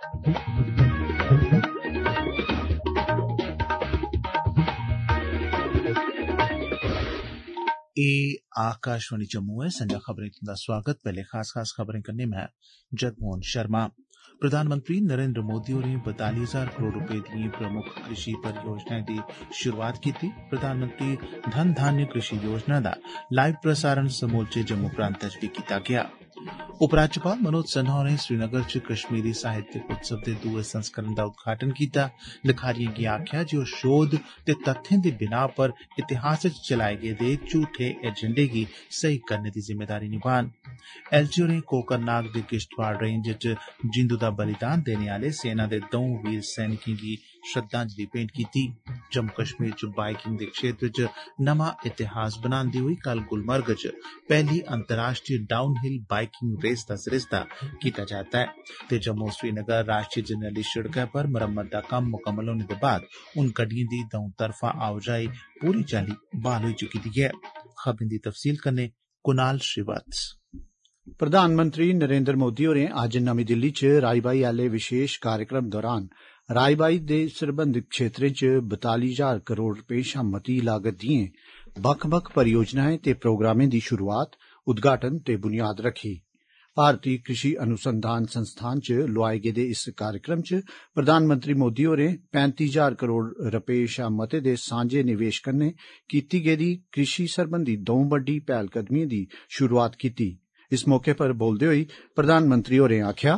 आकाशवाणी जम्मू है। संजा खबरें तुंदा स्वागत। पहले खास खबरें करने में जगमोहन शर्मा। प्रधानमंत्री नरेंद्र मोदी होरें 42,000 करोड़ रुपए दी प्रमुख कृषि परियोजनाएं दी शुरुआत की। प्रधानमंत्री धन धान्य कृषि योजना दा लाइव प्रसारण समूलचे जम्मू प्रांत च भी कीता गया। उपराज्यपाल मनोज सिन्हा होरें श्रीनगर च कश्मीरी साहित्यक उत्सव दे दूए संस्करण दा उद्घाटन कीता। लखारियें गी आखेआ जे ओह् शोध ते तत्थें दी बिनाह पर इतिहास च चलाए गेदे झूठे एजेंडे गी सही करने दी जिम्मेदारी निभान। एलजी होरें कोकरनाग दे किश्तवाड़ रेंज च जिंदू दा बलिदान देने आले सेना दे द'ऊं वीर सैनिकें गी श्रद्धांजलि भेंट कीती। जम्मू कश्मीर च बाइकिंग दे क्षेत्र च नमां इतिहास बनांदे होई कल गुलमर्ग च पैहली अंतर्राष्ट्रीय डाउनहिल बाइकिंग रेस दा सरिस्ता कीता जाता है ते जम्मू श्रीनगर राष्ट्रीय जरनैली सड़कै पर मरम्मत दा कम्म मुकम्मल होने दे बाद हुन गड्डियें दी द'ऊं तरफा आओजाई पूरी चाल्ली बहाल होई चुकी दी है। खबरें दी तफसील कन्नै कुणाल श्रीवात्स। प्रधानमंत्री नरेंद्र मोदी होरें अज्ज नमीं दिल्ली च राई-बाई आह्ले विशेष कार्यक्रम दौरान राई-बाई दे सरबंधत क्षेत्रें च 42,000 करोड़ रपे शा मती लागत दिएं बक्ख-बक्ख परियोजनाएं ते प्रोग्रामें दी शुरुआत, उद्घाटन ते बुनियाद रखी। भारतीय कृषि अनुसंधान संस्थान च लोआए गेदे इस कार्यक्रम च प्रधानमंत्री मोदी होरें 35,000 करोड़ रपे शा मते दे सांझे निवेश कन्नै कीती गेदी कृषि सरबंधी द'ऊं बड्डी पैह्लकदमिएं दी शुरुआत कीती। इस मौके पर बोलदे होई प्रधानमंत्री होरें आखेआ,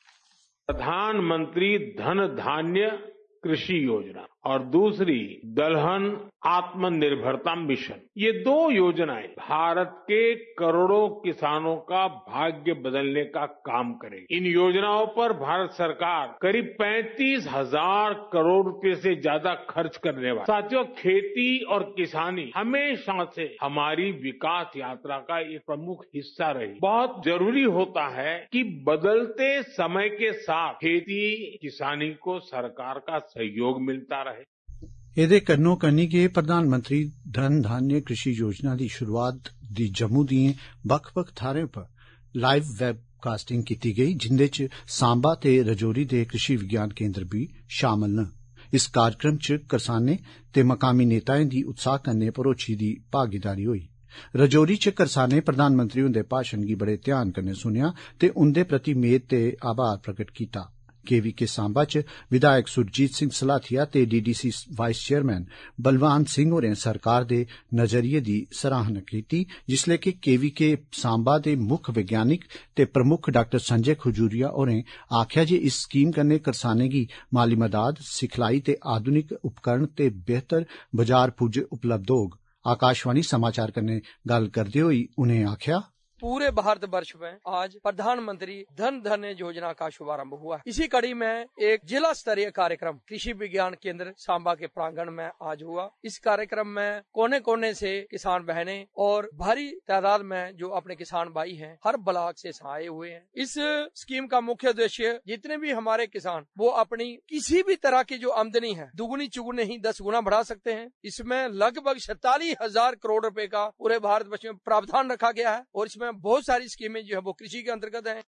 प्रधानमंत्री धन धान्य कृषि योजना और दूसरी दलहन आत्मनिर्भरता मिशन, ये दो योजनाएं भारत के करोड़ों किसानों का भाग्य बदलने का काम करेगी। इन योजनाओं पर भारत सरकार करीब 35,000 करोड़ रुपए से ज्यादा खर्च करने वाली। साथियों, खेती और किसानी हमेशा से हमारी विकास यात्रा का एक प्रमुख हिस्सा रही। बहुत जरूरी होता है कि बदलते समय के साथ खेती किसानी को सरकार का सहयोग मिलता रहे। एदे कन्नो कन्नी गै प्रधानमंत्री धन धान्य कृषि योजना दी शुरुआत दी जम्मू दिएं बक्ख-बक्ख थाह्रें पर लाइव वेबकास्टिंग कीती गेई, जिंदे च सांबा ते रजौरी दे कृषि विज्ञान केंद्र भी शामल न। इस कार्यक्रम च करसानें ते मकामी नेताएं दी उत्साह कन्नै भरोची दी भागीदारी होई। रजौरी च करसानें प्रधानमंत्री हुंदे भाषण गी बड़े ध्यान कन्नै सुनेआ ते उंदे प्रति मेद ते आभार प्रगट कीता। केवीके सांबा च विधायक सुरजीत सिंह सलाथिया ते DDC vice chairman Balwan Singh होरें सरकार दे नजरिये दी सराहना कीती, जिसलै कि केवीके सांबा दे मुक्ख वैज्ञानिक ते प्रमुख डाक्टर संजय खजूरिया होरें आखेआ जे इस स्कीम कन्नै करसानें गी माली मदाद, सिखलाई ते आधुनिक उपकरण ते बेहतर बाजार पुज्ज उपलब्ध होग। आकाशवाणी समाचार कन्नै गल्ल करदे होई उनें आखेआ, पूरे भारतवर्ष में आज प्रधानमंत्री धन धान्य योजना का शुभारंभ हुआ। इसी कड़ी में एक जिला स्तरीय कार्यक्रम कृषि विज्ञान केंद्र सांबा के प्रांगण में आज हुआ। इस कार्यक्रम में कोने कोने से किसान बहनें और भारी तादाद में जो अपने किसान भाई हैं, हर ब्लॉक से आए हुए हैं। इस स्कीम का मुख्य उद्देश्य जितने भी हमारे किसान वो अपनी किसी भी तरह की जो आमदनी है दुगुनी चुगुनी नहीं 10 गुना बढ़ा सकते हैं। इसमें लगभग 47,000 करोड़ रुपए का पूरे भारतवर्ष में प्रावधान रखा गया है और इसमें बहुत सारी स्कीमें जो है वो कृषि के अंतर्गत हैं।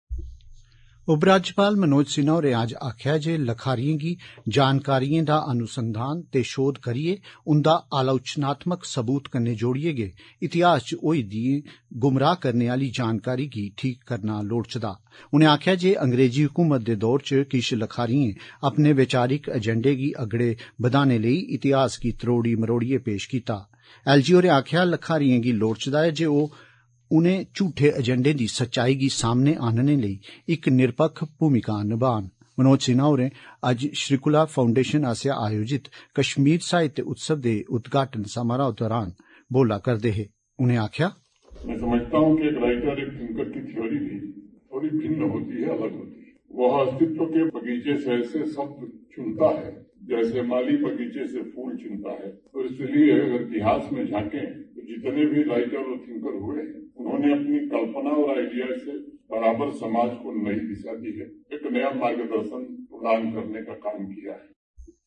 उपराज्यपाल मनोज सिन्हा होरें अज्ज आखेआ जे लखारियें गी जानकारियें दा अनुसंधान ते शोध करियै उंदा आलोचनात्मक सबूत कन्नै जोड़ियै गै इतिहास च होई दिएं गुमराह करने आली जानकारी गी ठीक करना लोड़चदा। उनें आखेआ जे अंग्रेजी हुकूमत दे दौर च किश लखारियें अपने वैचारिक एजेंडे गी अगड़े बधाने लेई इतिहास गी त्रोड़ी मरोड़ियै पेश कीता। एलजी होरें आखेआ लखारियें गी लोड़चदा ऐ जे ओह् उनें झूठे एजेंडे दी सच्चाई गी सामने आनने लेई इक निरपक्ख भूमिका निभान। मनोज सिन्हा होरें अज्ज श्रीकुला फाउंडेशन आसेआ आयोजित कश्मीर साहित्य उत्सव दे उद्घाटन समारोह दौरान बोला करदे हे। उनें आखेआ, मैं समझता हूं कि एक राइटर, एक थिंकर की थ्योरी भी थोड़ी भिन्न होती है, अलग होती है। वह अस्तित्व के बगीचे से ऐसे शब्द चुनता है जैसे माली बगीचे से फूल चुनता है। और इसलिए अगर इतिहास में झांकें तो जितने भी राइटर और थिंकर हुए हैं उन्होंने अपनी कल्पना और आइडिया से बराबर समाज को नई दिशा दी है, एक नया मार्गदर्शन प्रदान करने का काम किया है।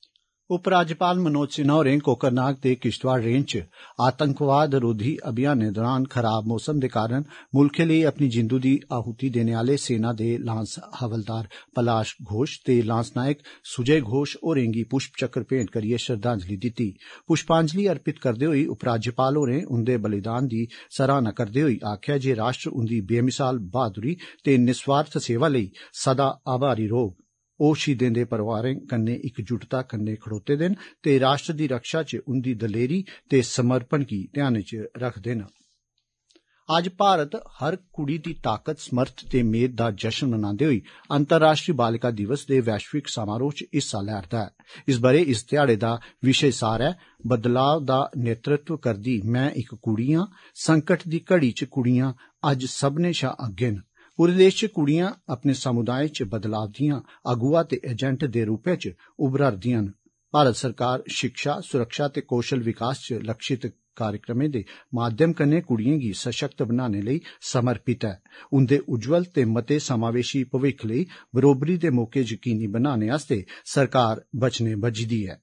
उपराज्यपाल मनोज सिन्हा होरें कोकरनाग ते किश्तवाड़ रेंज च आतंकवाद रोधी अभियानें दौरान खराब मौसम दे कारण मुल्खै लेई अपनी जिंदू दी आहुति देने आले सेना दे लांस हवलदार पलाश घोष ते लांस नायक सुजय घोष होरें गी पुष्प चक्र भेंट करियै श्रद्धांजलि दित्ती। पुष्पांजलि अर्पित करदे होई उपराज्यपाल होरें उंदे बलिदान दी सराहना करदे होई आखेआ जे राष्ट्र उंदी बेमिसाल बहादुरी ते निस्वार्थ सेवा लेई सदा आभारी रौह्ग। ओ शहीदें दे परिवारें कन्नै इकजुटता कन्नै खड़ोते दे न ते राष्ट्र दी रक्षा च उंदी दलेरी ते समर्पण गी ध्यान च रखदे न। अज्ज भारत हर कुड़ी दी ताकत समर्थ ते मेद दा जश्न मनांदे होई अंतर्राष्ट्रीय बालिका दिवस दे वैश्विक समारोह च हिस्सा लै'रदा ऐ। इस ब'रे इस ध्याड़े दा विशे सार ऐ बदलाव दा नेतृत्व करदी मैं इक कुड़ी आं, संकट दी घड़ी च कुड़ियां अज्ज सब्भनें शा अग्गे न। पूरे देश च कुड़ियां अपने समुदाय च बदलाव दियां अगुआ ते एजेंट दे रूपै च उभरा'रदियां न। भारत सरकार शिक्षा, सुरक्षा ते कौशल विकास च लक्षित कार्यक्रमें दे माध्यम कन्नै कुड़ियें गी सशक्त बनाने लेई समर्पित ऐ। उंदे उज्जवल ते मते समावेशी भविक्ख लेई बरोबरी दे मौके यकीनी बनाने आस्तै सरकार वचने बज्झी ऐ।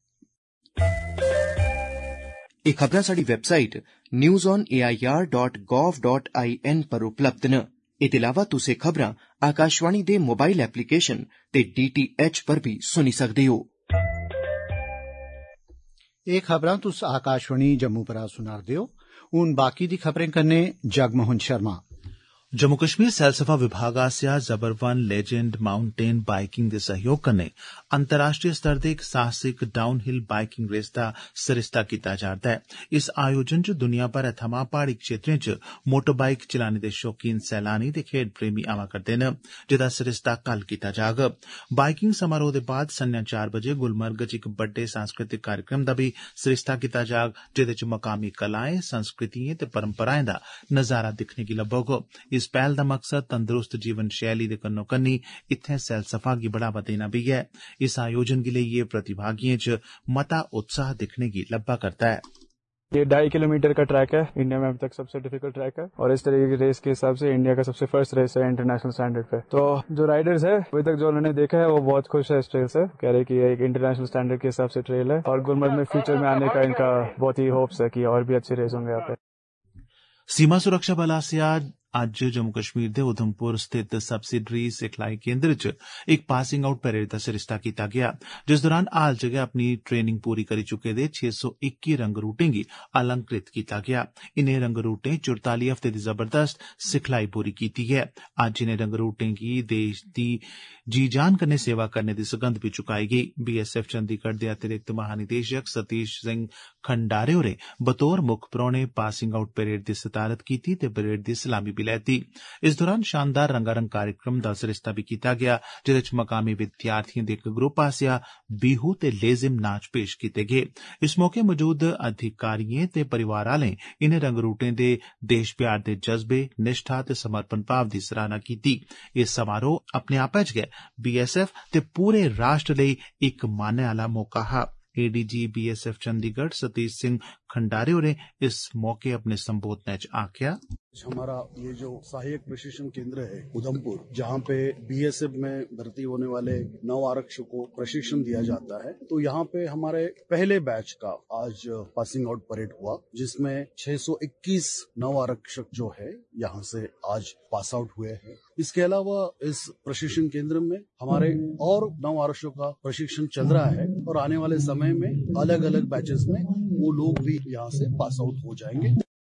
एह् खबरां साढ़ी वैबसाइट newsonair.gov.in पर उपलब्ध न। एह्दे इलावा तुस एह् खबरां आकाशवाणी दे मोबाइल एप्लीकेशन ते DTH पर भी सुनी सकदे हो। एह् खबरां तुस आकाशवाणी जम्मू परा सुना'रदे हो। हुन बाकी दी खबरें कन्नै जगमोहन शर्मा। जम्मू कश्मीर सैलसफा विभाग आसेआ जबरवन लेजेंड माउंटेन बाइकिंग दे सहयोग कन्नै अंतर्राष्ट्रीय स्तर दे इक साहसिक डाउन हिल बाइकिंग रेस दा सरिस्ता कीता जा'रदा ऐ। इस आयोजन च दुनिया भरै थमां प्हाड़ी क्षेत्रें च मोटर बाइक चलाने दे शौकीन सैलानी ते खेड्ड प्रेमी आवा करदे न, जेदा सरिस्ता कल कीता जाग। बाइकिंग समारोह दे बाद संञा 4 बजे गुलमर्ग च इक बड्डे सांस्कृतिक कार्यक्रम दा बी सरिस्ता कीता जाग, जेदे च मकामी कलाएं, संस्कृतिएं ते परंपराएं दा नजारा दिक्खने गी लब्बोग। इस पैहल दा मकसद तंदरुस्त जीवन शैली दे कन्नो कन्नी इत्थें सैलसफा गी बढ़ावा देना भी है। इस आयोजन गी लेइयै प्रतिभागिएं च मता उत्साह दिक्खने गी लब्बा करदा है। ये 2.5 किलोमीटर का ट्रैक है, इंडिया में अब तक सबसे डिफिकल्ट ट्रैक है और इस तरह की रेस के हिसाब से इंडिया का सबसे फर्स्ट रेस है इंटरनेशनल स्टैंडर्ड पे। तो जो राइडर्स है अभी तक जो उन्होंने देखा है वो बहुत खुश है इस ट्रेल से, कह रहे कि ये एक इंटरनेशनल स्टैंडर्ड के हिसाब से ट्रेल है और गुलमर्ग में फ्यूचर में आने का इनका बहुत ही होप्स है कि और भी अच्छे रेस होंगे यहाँ पे। सीमा सुरक्षा बल आसेआ अज्ज जम्मू कश्मीर दे उधमपुर स्थित सबसिडरी सिखलाई केंद्र च एक पासिंग आउट परेड दा सरिस्ता कीता गेआ, जिस दौरान हाल च गै अपनी ट्रेनिंग पूरी करी चुके दे 621 रंगरूटें गी अलंकृत कीता गेआ। इनें रंगरूटें 44 हफ्ते दी जबरदस्त सिखलाई पूरी कीती ऐ। अज्ज इनें रंगरूटें गी देश दी जी जान कन्नै सेवा करने दी सगंध बी चुकाई गेई। BSF चंडीगढ़ दे अतिरिक्त महानिदेशक सतीश सिंह खंडारे होरें बतौर मुक्ख परौह्ने पासिंग आउट परेड दी सदारत कीती ते परेड दी सलामी भी लैती। इस दौरान शानदार रंगारंग कार्यक्रम दा सरिस्ता भी कीता गेआ, जेदे च मकामी विद्यार्थिएं दे इक ग्रुप आसेआ बीहू ते लेजिम नाच पेश कीते गे। इस मौके मौजूद अधिकारिएं ते परिवार आह्लें इनें रंगरूटें दे देश प्यार दे जज्बे, निष्ठा ते समर्पण भाव दी सराहना कीती। इस समारोह अपने आपै च गै BSF ते पूरे राष्ट्र लेई इक मानै आह्ला मौका हा। ADG BSF चंडीगढ़ सतीश सिंह खंडारे होरें इस मौके अपने संबोधन च आख्या, हमारा ये जो सहायक प्रशिक्षण केंद्र है उधमपुर, जहाँ पे BSF में भर्ती होने वाले नव आरक्षकों को प्रशिक्षण दिया जाता है, तो यहाँ पे हमारे पहले बैच का आज पासिंग आउट परेड हुआ, जिसमें 621 नव आरक्षक जो है यहाँ से आज पास आउट हुए हैं। इसके अलावा इस प्रशिक्षण केंद्र में हमारे और नव आरक्षकों का प्रशिक्षण चल रहा है और आने वाले समय में अलग अलग बैचेस में वो लोग भी यहाँ से पास आउट हो जाएंगे।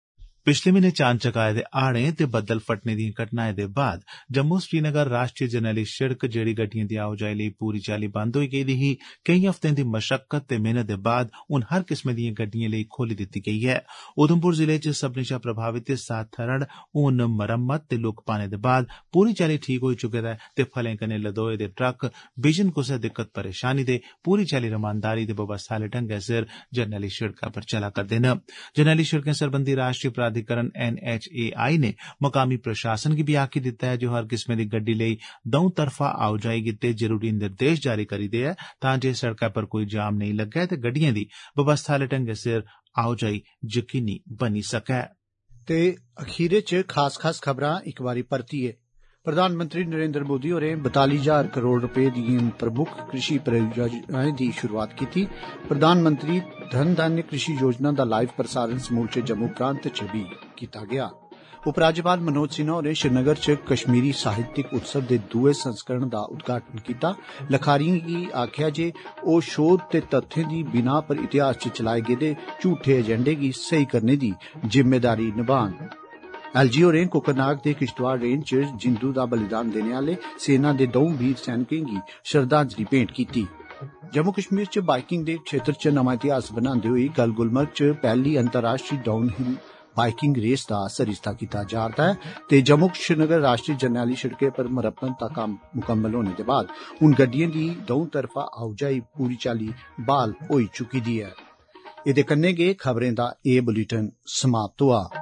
पिछले म्हीने चांद चकाए दे हाड़ें ते बद्दल फटने दिएं घटनाएं दे बाद जम्मू श्रीनगर राष्ट्रीय जरनैली शिड़क जेह्ड़ी गड्डिएं दी आओजाई लेई पूरी चाल्ली बंद होई गेदी ही, केई हफ्तें दी मशक्कत ते मेहनत दे बाद हुन हर किस्मै दिएं गड्डिएं लेई खोली दित्ती गेई ऐ। उधमपुर जिले च सब्भनें शा प्रभावित हिस्सा थरड़ हुन मरम्मत ते लुक पाने दे बाद पूरी चाल्ली ठीक होई चुके दा ऐ ते फलें कन्नै लदोए दे ट्रक बिजन कुसै दिक्कत परेशानी दे पूरी चाल्ली रमानदारी ते बवस्था आह्ले ढंगै सिर जरनैली शिड़का पर चला करदे न। जरनैली शिड़कें सरबंधी राष्ट्रीय प्राधिकरण NHAI ने मकामी प्रशासन गी भी आखी दित्ता है जो हर किस्मै दी गड्डी लेई दऊं तरफा आओजाई गित्ते जरूरी निर्देश जारी करी दे ऐ तां जे सड़कै पर कोई जाम नेईं लग्गै ते गड्डिएं दी बवस्था आह्ले ढंगै सिर आओजाई यकीनी बनी सकै। ते अखीरे च खास खबरां इक बारी परतियै प्रधानमंत्री नरेंद्र मोदी होरें 42,000 करोड़ रुपए दी प्रमुख कृषि परियोजनाएं दी शुरुआत की। प्रधानमंत्री धन धान्य कृषि योजना दा लाइव प्रसारण समूलचे जम्मू प्रांत च भी किया गया। उपराज्यपाल मनोज सिन्हा होरें श्रीनगर च कश्मीरी साहित्यिक उत्सव दे दुए संस्करण दा उद्घाटन किया। लखारियें गी आखेआ जे ओ शोध ते तत्थें दी बिना पर इतिहास च चलाए गेदे झूठे एजेंडे गी सही करने दी जिम्मेदारी निभान। एलजी होरें कोकरनाग दे किश्तवाड़ रेंज च जिंदू दा बलिदान देने आले सेना दे 2 वीर सैनिकें गी श्रद्धांजलि भेंट की। जम्मू कश्मीर च बाइकिंग दे क्षेत्र च नमां इतिहास बनांदे होई कल गुलमर्ग च पैहली अंतर्राष्ट्रीय डाउनहिल बाइकिंग रेस दा सरिस्ता कीता जा रदा है ते जम्मू श्रीनगर राष्ट्रीय जरनैली सड़कै पर मरम्मत दा कम्म मुकम्मल होने दे बाद हुण गड्डियें दी दौं तरफा आओजाई पूरी चाल्ली बहाल होई चुकी दी ऐ। एदे कन्नै गै खबरें दा एह बुलेटिन समाप्त होआ।